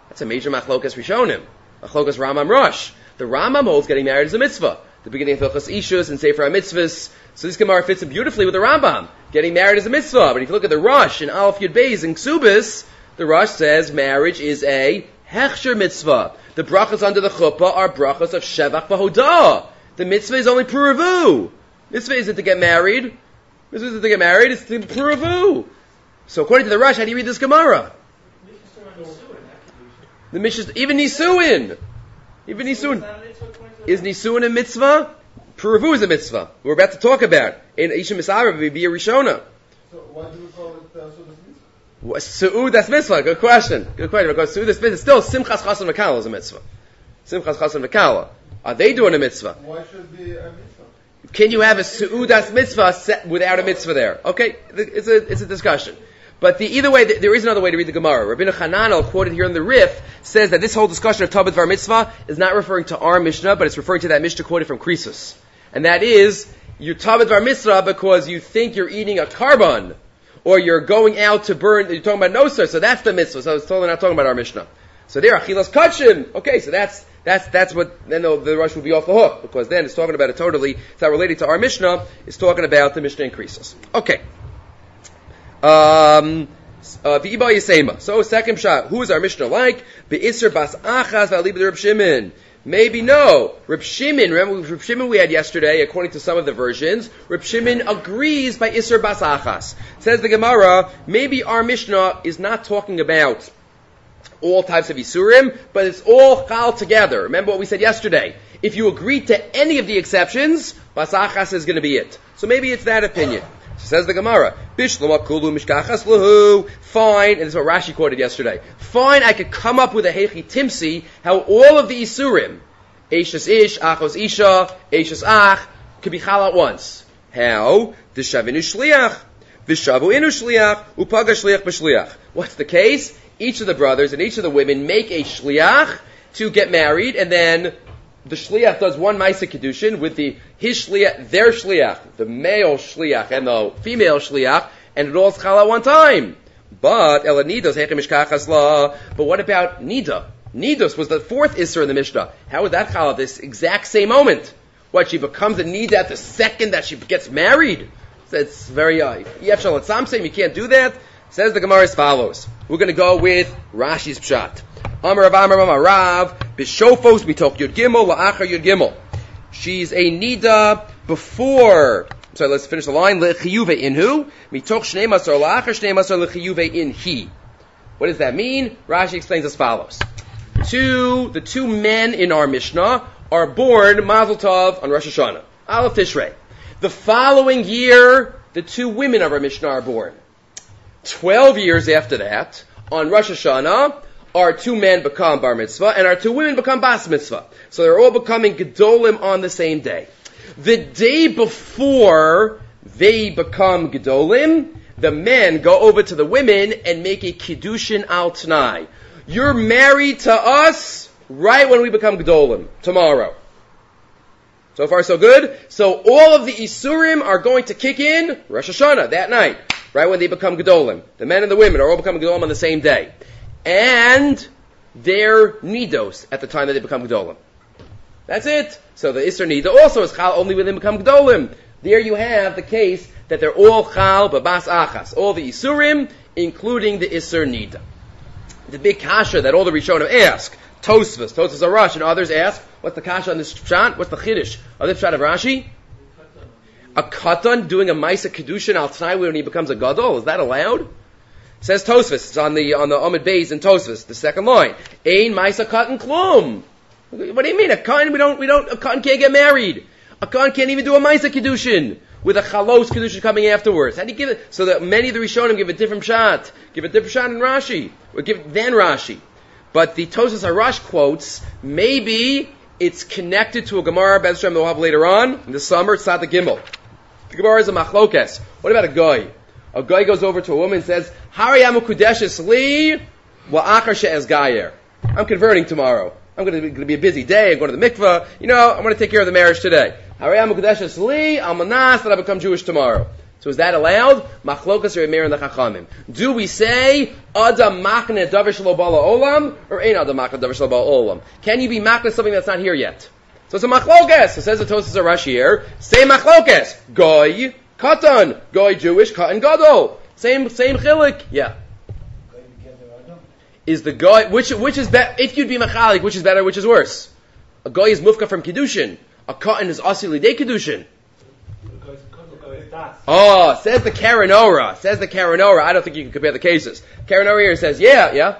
That's a major machlokas rishonim. Machlokas Rambam Rosh. The Rambam holds getting married is a mitzvah. The beginning of Hilchos Ishus and Sefer HaMitzvahs. So this Gemara fits in beautifully with the Rambam. Getting married is a mitzvah. But if you look at the Rosh in Aleph Yud Beis in Ksubis, the Rosh says marriage is a hechsher mitzvah. The brachas under the chuppah are brachas of shevach v'hodah. The mitzvah is only puravu. Mitzvah isn't to get married. Mitzvah isn't to get married. It's to puravu. So according to the Rosh, how do you read this Gemara? The Mishnah, even Nisuin. Even Nisuin. Is Nisuin a mitzvah? Puravu is a mitzvah. We're about to talk about. In Isha Misara, it be a Rishona. So why do we call it uh, Sudas Mitzvah? Su'ud, that's mitzvah. Good question. Good question. Because Su'ud, that's mitzvah. Still, Simchas Chasan V'Kala is a mitzvah. Simchas Chasan V'Kala. Are they doing a mitzvah? Why should it be a mitzvah? Can you have a Su'udas mitzvah set without a mitzvah there? Okay, it's a, it's a discussion. But the, either way, there is another way to read the Gemara. Rabbeinu Hananel, quoted here in the Rif, says that this whole discussion of Tabet Var Mitzvah is not referring to our Mishnah, but it's referring to that Mishnah quoted from Krisus. And that is, you're Tabet Var Mitzvah because you think you're eating a carbon, or you're going out to burn, you're talking about Nosar, so that's the Mitzvah. So I was totally not talking about our Mishnah. So there, Achilas Kachim. Okay, so that's, that's, that's what, then the, the Rush would be off the hook, because then it's talking about it totally, it's not related to our Mishnah, it's talking about the Mishnah in Krisus. Okay. Um, uh, V'iba Yisema. So, second shot. Who is our Mishnah like? Be'isr bas achas v'alibid Reb Shimon. Maybe no. Reb Shimon, remember Reb Shimon we had yesterday, according to some of the versions, Reb Shimon agrees by Isr bas achas. Says the Gemara, maybe our Mishnah is not talking about all types of Isurim, but it's all chal together. Remember what we said yesterday. If you agree to any of the exceptions, bas achas is going to be it. So maybe it's that opinion. So says the Gemara, Bishlama kulu mishkachas lahu. Fine, and this is what Rashi quoted yesterday. Fine, I could come up with a hechi timsi, how all of the Isurim, Eishas ish, Achos isha, Eishas ach, could be chal at once. How? D'shavinu shliach, v'shavu inu shliach, upaga shliach b'shliach. What's the case? Each of the brothers and each of the women make a shliach to get married, and then the shliach does one ma'aseh kedushin with the his shliach, their shliach, the male shliach and the female shliach, and it all's chal at one time. But ela nidos hechem mishkachas la. But what about nida? Nidos was the fourth isser in the Mishnah. How would that chal at this exact same moment? What, she becomes a nida at the second that she gets married? So it's very uh, yef shal atzamseim. You can't do that. Says the Gemara as follows. We're going to go with Rashi's pshat. Amar Rav Amar Amar Rav b'shofos mitoch Yud Gimel la'achar Yud Gimel. She's a nida before. So let's finish the line. Lechiyuve inhu mitoch shnei masar la'achar shnei masar lechiyuve inhi. What does that mean? Rashi explains as follows. Two, the two men in our Mishnah are born Mazel Tov on Rosh Hashanah, Aleph Tishrei. The following year, the two women of our Mishnah are born. Twelve years after that, on Rosh Hashanah, our two men become bar mitzvah, and our two women become bas mitzvah. So they're all becoming gedolim on the same day. The day before they become gedolim, the men go over to the women and make a kiddushin al t'nai. You're married to us right when we become gedolim, tomorrow. So far so good? So all of the isurim are going to kick in Rosh Hashanah, that night, right when they become gedolim. The men and the women are all becoming gedolim on the same day. And they're nidos at the time that they become gedolim. That's it. So the Isser Nida also is chal only when they become gedolim. There you have the case that they're all chal babas achas. All the Isurim, including the Isser Nida. The big kasha that all the Rishonim ask, Tosfos, Tosfos Arash, and others ask, what's the kasha on this pshat? What's the chiddush? On this pshat of Rashi? A katan doing a ma'aseh kedushin al t'nai when he becomes a gadol, is that allowed? Says Tosfos, it's on the on the Amud Beis in Tosfos, the second line. Ein ma'aseh katan klum. What do you mean? A katan we don't we don't a katan can't get married. A katan can't even do a ma'aseh kedushin with a chalos kedushin coming afterwards. How do you give it? So that many of the Rishonim give a different shot, give a different shot in Rashi, or give then Rashi. But the Tosfos Harash quotes, maybe it's connected to a Gemara Bez Hashem that we'll have later on in the summer. It's not the Gimel. The Gemara is a machlokes. What about a guy? A guy goes over to a woman and says, Hariyamu kudeshes li wa'achar she'ez gayer. I'm converting tomorrow. I'm going to, be, going to be a busy day. I'm going to the mikveh. You know, I'm going to take care of the marriage today. Hariyamu kudeshes li al manas that I become Jewish tomorrow. So is that allowed? Machlokas or Meir and the Chachamim. Do we say Adam machne davar shelo bala olam or ein Adam machne davar shelo bala olam? Can you be machne something that's not here yet? So it's a machlokas. So says the Tosas Rashi here. Same machlokas. Goy katan. Goy Jewish katan gadol. Same same chilik. Yeah. Is the goy which which is better? If you'd be machalik, which is better? Which is worse? A goy is mufka from kiddushin. A katan is asili de kiddushin. Oh, says the Karanora. Says the Karanora. I don't think you can compare the cases. Karanora here says, yeah, yeah.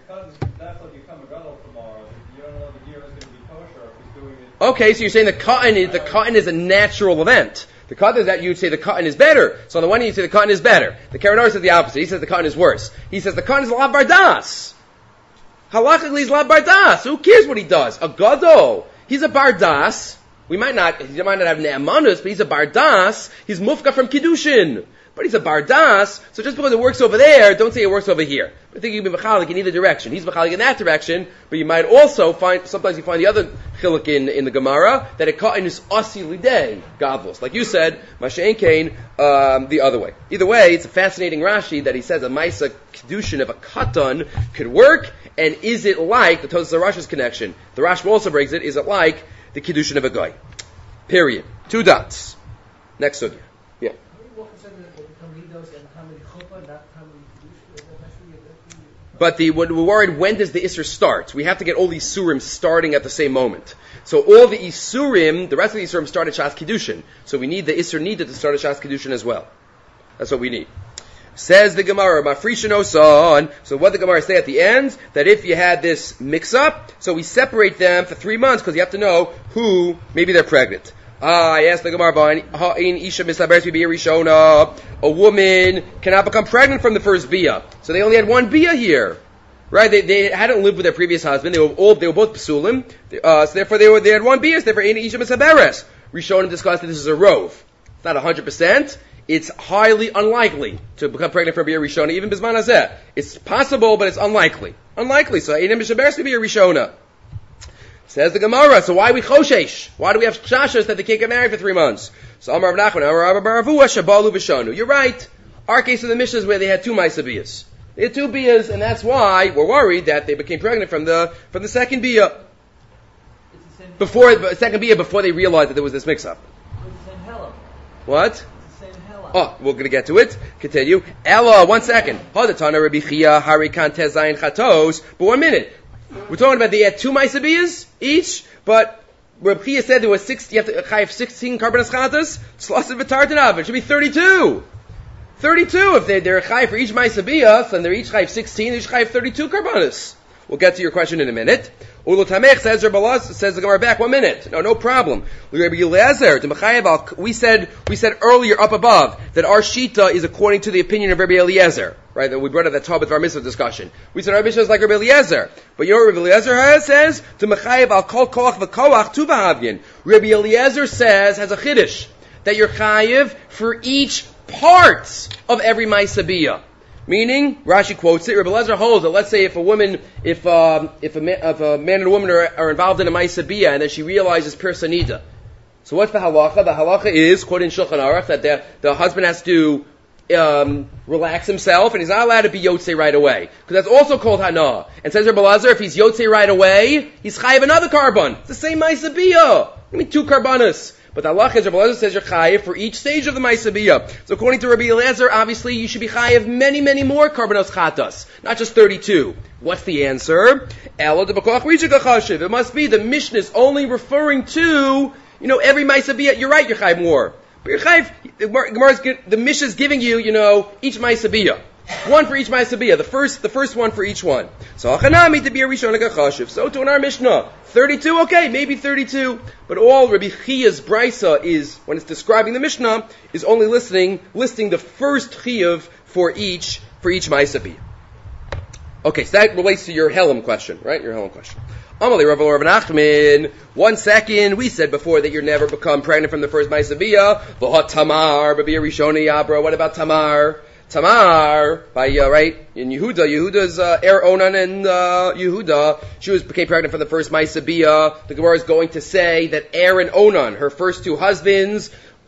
Okay, so you're saying the cotton is the cotton is a natural event. The cotton is that you'd say the cotton is better. So on the one hand, you say the cotton is better. The Karanora says the opposite. He says the cotton is worse. He says the cotton is lav bardas. Halachically, he's lav bardas. Who cares what he does? A gadol. He's a bardas. We might not, he might not have ne'amanus, but he's a bardas. He's mufka from kiddushin. But he's a bardas, so just because it works over there, don't say it works over here. I think you can be mechalik in either direction. He's mechalik in that direction, but you might also find, sometimes you find the other chiluk in, in the Gemara, that a cotton is asi lidei, gadlus. Like you said, Mashen Kain, um, the other way. Either way, it's a fascinating Rashi that he says a maisa kiddushin of a katan could work, and is it like the Tosas Rashi's connection? The Rashi also breaks it, is it like the kiddushin of a guy? Period. Two dots. Next sugya. Yeah. But the, we're worried, when does the Isser start? We have to get all these Isurim starting at the same moment. So all the Isurim, the rest of the Isurim start at Shas Kiddushin. So we need the Isser needed to start at Shas Kiddushin as well. That's what we need. Says the Gemara, Mafrisha no son. So what the Gemara say at the end, that if you had this mix-up, so we separate them for three months, because you have to know who, maybe they're pregnant. Ah, I asked the Gemara, a woman cannot become pregnant from the first bia. So they only had one bia here. Right? They, they hadn't lived with their previous husband. They were all, they were both psulim. Uh, so therefore they were, they had one bia. So therefore, Ein Isha Misaberes. Rishonim discussed that this is a rove. It's not a hundred percent. It's highly unlikely to become pregnant from Bia Rishona, even Bisman Hazeh. It's possible, but it's unlikely. Unlikely. So, Einim Mishaberes to Bia Rishona. Says the Gemara, so why are we choshesh? Why do we have shashas that they can't get married for three months? So, Amar Rav Nachman, Amar Rav Baravua, Shabalu B'Shonu. You're right. Our case of the Mishnah is where they had two Maisa Bias. They had two Bias, and that's why we're worried that they became pregnant from the, from the second Bia. Before, the second Bia, before they realized that there was this mix-up. What? Oh, we're going to get to it. Continue. Ella, one second. Hadatana Rabbi Chia Harikan Tezayin Chatos. But one minute. We're talking about they had two Maisabiyas each, but Rabbi Chia said there was six, you have to have sixteen Karbanas Chatas. Slasid V'Tartanav. It should be thirty-two. thirty-two. If they, they're Chai for each Maisabiyah, then they're each Chai sixteen, they each Chai thirty-two Karbanas. We'll get to your question in a minute. Ulu Tamech says Rabbalas says the Gemara back one minute. No, no problem. We said we said earlier up above that our shita is according to the opinion of Rabbi Eliezer, right? That we brought up that Talmud Var Mitzvah discussion. We said our Mishnah is like Rabbi Eliezer, but you know what Rabbi Eliezer has, says to Mechayev al kol koach v'koach tu v'havyin. Rabbi Eliezer says has a chiddush that you're chayev for each part of every ma'aseh. Meaning, Rashi quotes it, Rabbi Eliezer holds that, let's say if a woman, if, um, if, a, man, if a man and a woman are, are involved in a Ma'aseh Biyah and then she realizes Pirsanida. So what's the halacha? The halacha is, quote in Shulchan Aruch, that the, the husband has to um, relax himself and he's not allowed to be Yotzei right away. Because that's also called Hana. And says Rabbi Eliezer, if he's Yotzei right away, he's Chayiv another Karban. It's the same Ma'aseh Biyah. I mean, two Karbanas. But the halacha is, Rabbi Eliezer says you're chayiv for each stage of the Ma'aseh Biyah. So according to Rabbi Eliezer, obviously you should be chayiv many, many more karbanos chatas, not just thirty-two. What's the answer? It must be the Mishnah is only referring to, you know, every Ma'aseh Biyah. You're right, you're chayiv more. But you're chayiv, the, the Mishnah is giving you, you know, each Ma'aseh Biyah. One for each Ma'aseh Biyah. The first, the first one for each one. So achanami to be a rishon agachashiv. So to in our Mishnah, thirty-two. Okay, maybe thirty-two. But all Rabbi Chiya's brisa is, when it's describing the Mishnah, is only listing listing the first chiyuv for each for each Ma'aseh Biyah. Okay, so that relates to your Helam question, right? Your Helam question. Amalei Rav Rav Nachman. One second, we said before that you're never become pregnant from the first Ma'aseh Biyah. V'hat Tamar, Babi Rishoni Yabra. What about Tamar? Tamar, by, uh, right, in Yehuda, Yehuda's, uh, Er Onan and, uh, Yehuda, she was, became pregnant from the first Ma'aseh Biyah. The Gemara is going to say that Er and Onan, her first two husbands,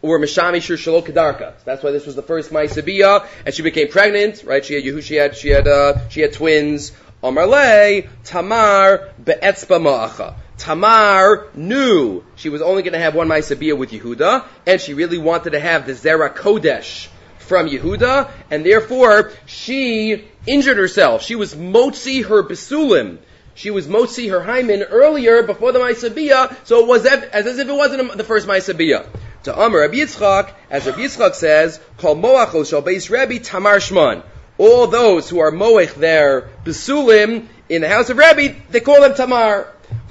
were Mishamisher Shalo Kedarka. That's why this was the first Ma'aseh Bia, and she became pregnant, right? She had Yehu, she had, she had, uh, she had twins. Amar Le, Tamar Be'etzba Ma'acha. Tamar knew she was only going to have one Ma'aseh Bia with Yehuda, and she really wanted to have the Zera Kodesh from Yehuda, and therefore she injured herself. She was motzi her besulim. She was motzi her hymen earlier before the Ma'aseh Bia, so it was as, as if it wasn't the first Ma'aseh Bia. To Amar Rabbi Yitzchak, as Rabbi Yitzchak says, Kol Moachos Shal Beis Rebbe Tamar Shman. All those who are moech their besulim in the house of Rebbe, they call them Tamar.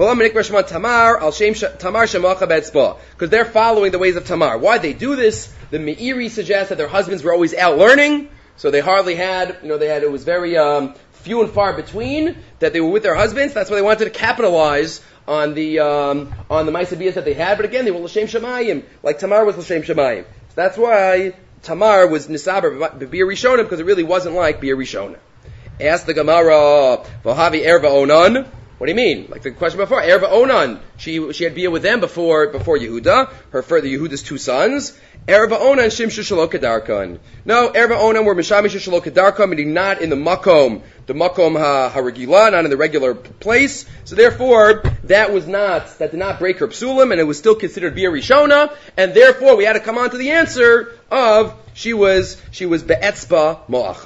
Tamar al Shem Tamar Shemacha Betzba, because they're following the ways of Tamar. Why they do this? The Meiri suggests that their husbands were always out learning, so they hardly had, you know, they had it was very um, few and far between that they were with their husbands. That's why they wanted to capitalize on the um, on the Ma'aseh Bias that they had. But again, they were l'shem shemayim, like Tamar was l'shem shemayim. So that's why Tamar was nisaber b'bir rishonim, because it really wasn't like bir rishona. Ask the Gemara, v'havi erva onan. What do you mean? Like the question before, erva onan. She she had bia with them before before Yehuda. Her further Yehuda's two sons. Erva onan shimshu shelo kedarkan. No, erva onan were mishamishu shelo kedarkan, meaning not in the makom, the makom ha haragila, not in the regular place. So therefore, that was not that did not break her psulim, and it was still considered bia rishona. And therefore, we had to come on to the answer of she was she was be'etzba moacha.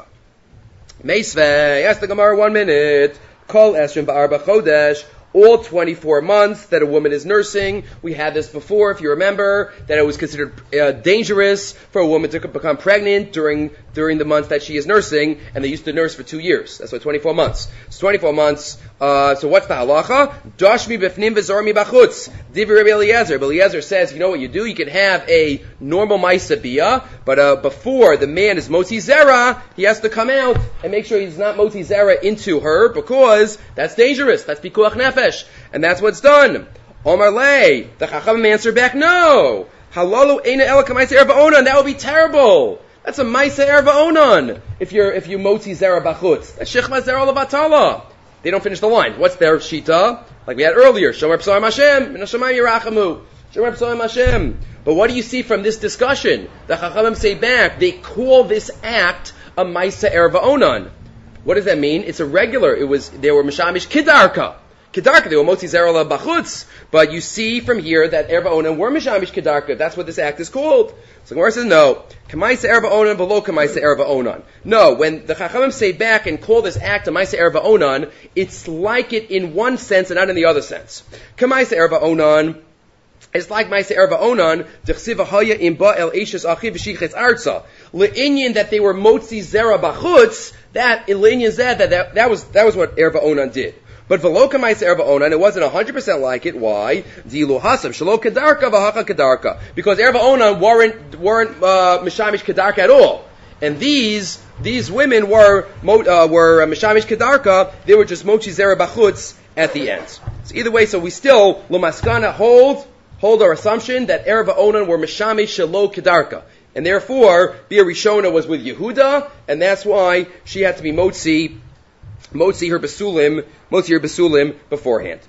Meisvei, ask the Gemara one minute. Kol esrim ba'arba chodesh. All twenty-four months that a woman is nursing. We had this before, if you remember, that it was considered uh, dangerous for a woman to become pregnant during during the months that she is nursing, and they used to nurse for two years. That's why twenty-four months. So twenty-four months. Uh, so what's the halacha? Dashmi b'fnim v'zormi b'chutz. Divi Rabbi Eliezer. Rabbi Eliezer says, you know what you do? You can have a normal Ma'aseh Bia, but uh, before the man is motzi zera, he has to come out and make sure he's not motzi zera into her, because that's dangerous. That's pikuach nefesh. And that's what's done. Omar lei. The Chachamim answer back, no. Halalu eina ela k'maaseh erva onan. That would be terrible. That's a Ma'aseh erva onan. If you're, if you motzi zera b'chutz. That's shechma zera levatala. They don't finish the line. What's their shita? Like we had earlier. Shomer p'soim Hashem. Min hashamayim yirachamu. Shomer p'soim Hashem. But what do you see from this discussion? The Chachamim say back, they call this act a Ma'aseh erva onan. What does that mean? It's a regular. It was, they were mishamish kidarka. Kedarka, they were motzi zera b'chutz. But you see from here that erva onan were mishamish kedarka. That's what this act is called. So Gemara says no. K'maaseh erva onan below k'maaseh erva onan. No, when the Chachamim say back and call this act a Ma'aseh erva onan, it's like it in one sense and not in the other sense. K'maaseh erva onan. It's like Ma'aseh erva onan. D'chsiva haya im ba el eishes achiv v'shichetz arza. Le'inyan that they were motzi zera b'chutz. That le'inyan zed that, that that was that was what erva onan did. But v'lo k'maaseh erva onan, it wasn't one hundred percent like it. Why? Dilu hasam shelo kedarka v'hacha kedarka. Because erva onan weren't weren't uh, mishamish kedarka at all. And these these women were uh, were uh, mishamish kedarka. They were just mochi zera b'chutz at the end. So either way, so we still l'maskana hold hold our assumption that erva onan were mishamish shelo kedarka. And therefore, Bia Rishona was with Yehuda, and that's why she had to be motzi Motzi her besulim, motzi her besulim beforehand.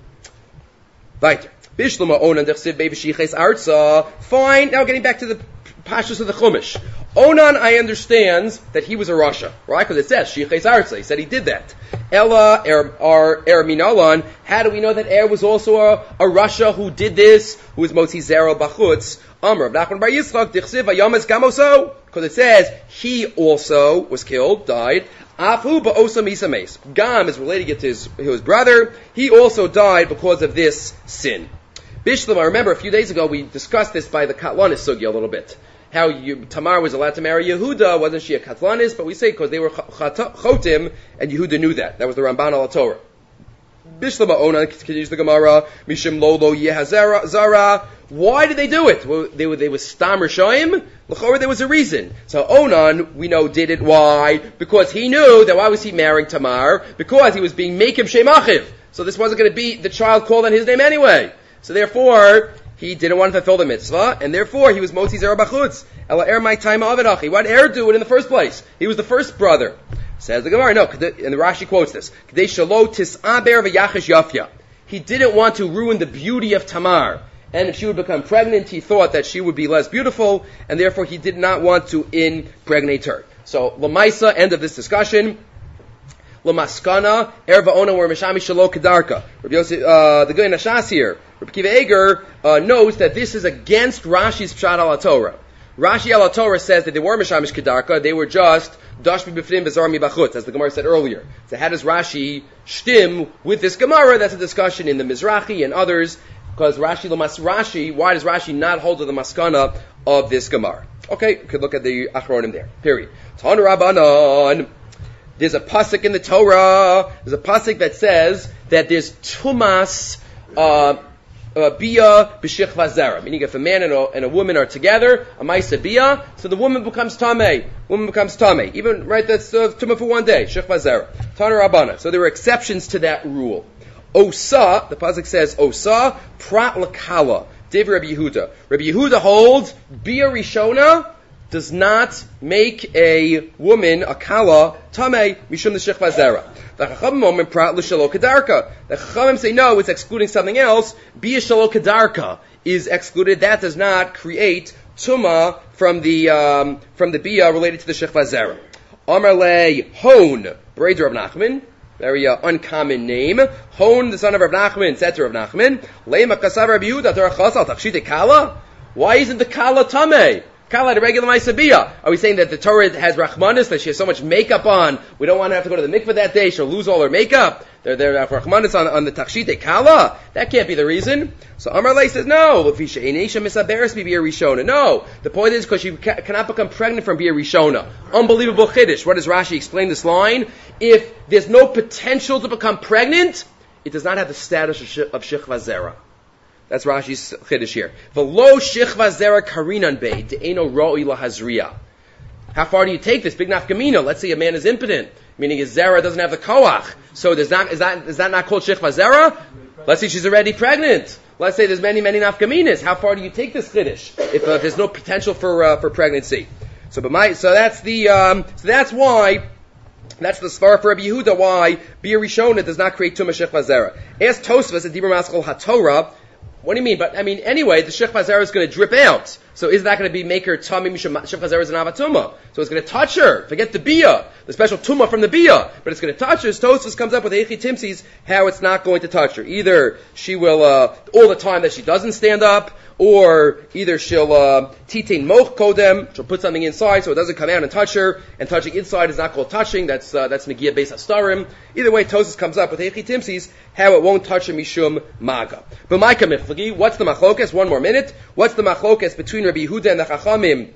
Weiter. Bishlama onan dechsiv be'v'shiches arza. Fine. Now getting back to the pashtus of the Chumash. Onan, I understand that he was a Rasha, right? Because it says shiches arza. He said he did that. Ella er er er minalan. How do we know that Er was also a, a Rasha who did this? Who was motzi zera b'chutz? Amr Nachman bar Yitzchak dechsiv ayamas gamoso. Because it says he also was killed, died. Afu ba'osa misa meis. Gam is related to his, his brother. He also died because of this sin. Bishlam, I remember a few days ago we discussed this by the Katlanis Sugya a little bit. How you, Tamar was allowed to marry Yehuda. Wasn't she a Katlanis? But we say because they were chotim, and Yehuda knew that. That was the Ramban al Torah. Bishlam Onan continues the Gemara. Mishim lolo yehazara zara. Why did they do it? Well, they were they were stam rishoyim. L'chorah, there was a reason. So Onan, we know, did it. Why? Because he knew that. Why was he marrying Tamar? Because he was being mekim shemachiv. So this wasn't going to be the child called on his name anyway. So therefore, he didn't want to fulfill the mitzvah, and therefore he was motzi zera b'chutz. Ela er my time avidachi. Why did Er do it in the first place? He was the first brother. Says the Gemara. No, and the Rashi quotes this. K'dei shelo tis'aber v'yachish yafya. He didn't want to ruin the beauty of Tamar. and if she would become pregnant, he thought that she would be less beautiful, and therefore he did not want to impregnate her. So, Lamaisa, end of this discussion. Lamaskana, Erva Ona, were Mishami Shalo Kedarka. Rabbi Yosef, uh, the guy in Ashas here, Rabbi Kiva Eger, uh, knows that this is against Rashi's Pshat al Torah. Rashi al Torah says that they were Mishamish Kedarka, they were just Dashmi B'fnim Bezar Mi Bachutz, as the Gemara said earlier. So how does Rashi shtim with this Gemara? That's a discussion in the Mizrahi and others, because Rashi, Lamas Rashi, why does Rashi not hold to the Maskana of this Gemara? Okay, we could look at the Achronim there. Period. Tan Rabbanan. There's a pasuk in the Torah. There's a pasuk that says that there's tumas uh, uh, bia b'shich vazera, meaning if a man and a, and a woman are together, a ma'isa bia, so the woman becomes tamei. Woman becomes tamei. Even right, that's uh, tumah for one day. Shich vazera. Tana Rabbana. So there are exceptions to that rule. Osa, the pasuk says Osa prat lakala. David Rabbi Yehuda. Rabbi Yehuda holds bia rishona does not make a woman a kala tamei mishum the shich vazera. The chachamim moment prat l'shalo kedarka. The chachamim say no, it's excluding something else. Bia shalo kedarka is excluded. That does not create tuma from the um, from the bia related to the shich vazera. Amar le hon breder of Nachman. Very uh, uncommon name. Hon, the son of Rav Nachman, said to Rav Nachman, Leima kasav Rabbi Yehuda Torah chasal tachshite kala. Why isn't the kala tamei? Kala, the regular Maisabiyah. Are we saying that the Torah has Rachmanis, that she has so much makeup on, we don't want to have to go to the mikveh that day, she'll lose all her makeup? They're, they're Rachmanis on, on the Tachshite Kala? That can't be the reason. So Amar Lei says, no. No. The point is because she ca- cannot become pregnant from Bia Rishona. Unbelievable Chiddush. What does Rashi explain this line? If there's no potential to become pregnant, it does not have the status of, sh- of Shich Vazera. That's Rashi's chiddush here. V'lo shichva zera karinan bei de'eno ro'i lahazriya. How far do you take this? Big nafkamina. Let's say a man is impotent, meaning his zera doesn't have the koach. So there's not, is that, is that not called shichva zera? Let's say she's already pregnant. Let's say there's many, many nafkaminas. How far do you take this chiddush if uh, there's no potential for uh, for pregnancy? So, but my, so that's the, um, so that's why. That's the svara for Rabbi Yehuda. Why Bia Rishona does not create tuma shichva zera? Ask Tosfos at Dibur Maskal HaTorah. What do you mean? But, I mean, anyway, the Shech Vazera is going to drip out. So is that going to be make her Tami Mishum Shech Vazera is an Avatuma? So it's going to touch her. Forget the Bia. The special Tuma from the Bia. But it's going to touch her. Tosfos comes up with Eichi Timsis how it's not going to touch her. Either she will, uh, all the time that she doesn't stand up, or either she'll, uh, Titain Moch Kodem, she'll put something inside so it doesn't come out and touch her, and touching inside is not called touching, that's, uh, that's Megia Beis HaStarim. Either way, Tosfos comes up with Eichi Timsis how it won't touch her Mishum Maga. But my Kamiflagi, what's the Machlokas? One more minute. What's the Machlokas between Rabbi Yehuda and the Chachamim?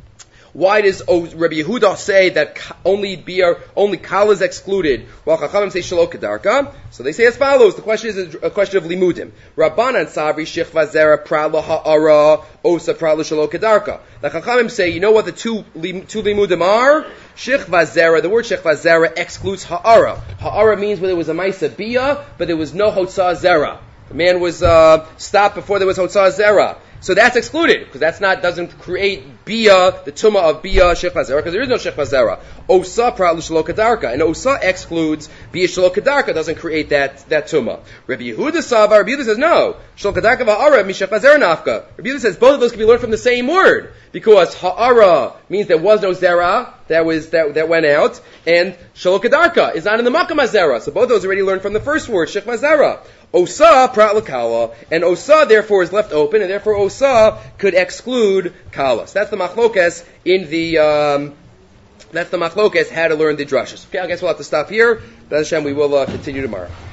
Why does oh, Rabbi Yehuda say that only beer, only kala is excluded, while Chachamim say shelo kedarka? So they say as follows. The question is a question of limudim. Rabbanan sabri shich vazera prala ha'ara osa prala shelo kedarka. The Chachamim say, you know what the two two limudim are? Shich vazera. The word shich vazera excludes ha'ara. Ha'ara means where there was a ma'isa bia, but there was no hotzah zera. The man was uh, stopped before there was hotzah zera. So that's excluded, because that's not, doesn't create bia, the tumah of bia shech vazera, because there is no shech vazera. Osa prat l'shelo kedarka, and osa excludes bia shelo kedarka, doesn't create that, that tumah. Rabbi Yehuda Savar, Rabbi Yehuda says no. Shelo kedarka va'ara mi shech vazera nafka. Rabbi Yehuda says both of those can be learned from the same word, because ha'ara means there was no zera, that was, that, that went out, and shelo kedarka is not in the makam hazera, so both of those already learned from the first word, shech vazera. Osa prat l'kala, and osa therefore is left open, and therefore osa could exclude kala. So that's the machlokas in the, um, that's the machlokas how to learn the drushes. Okay, I guess we'll have to stop here. B'ez Hashem, we will uh, continue tomorrow.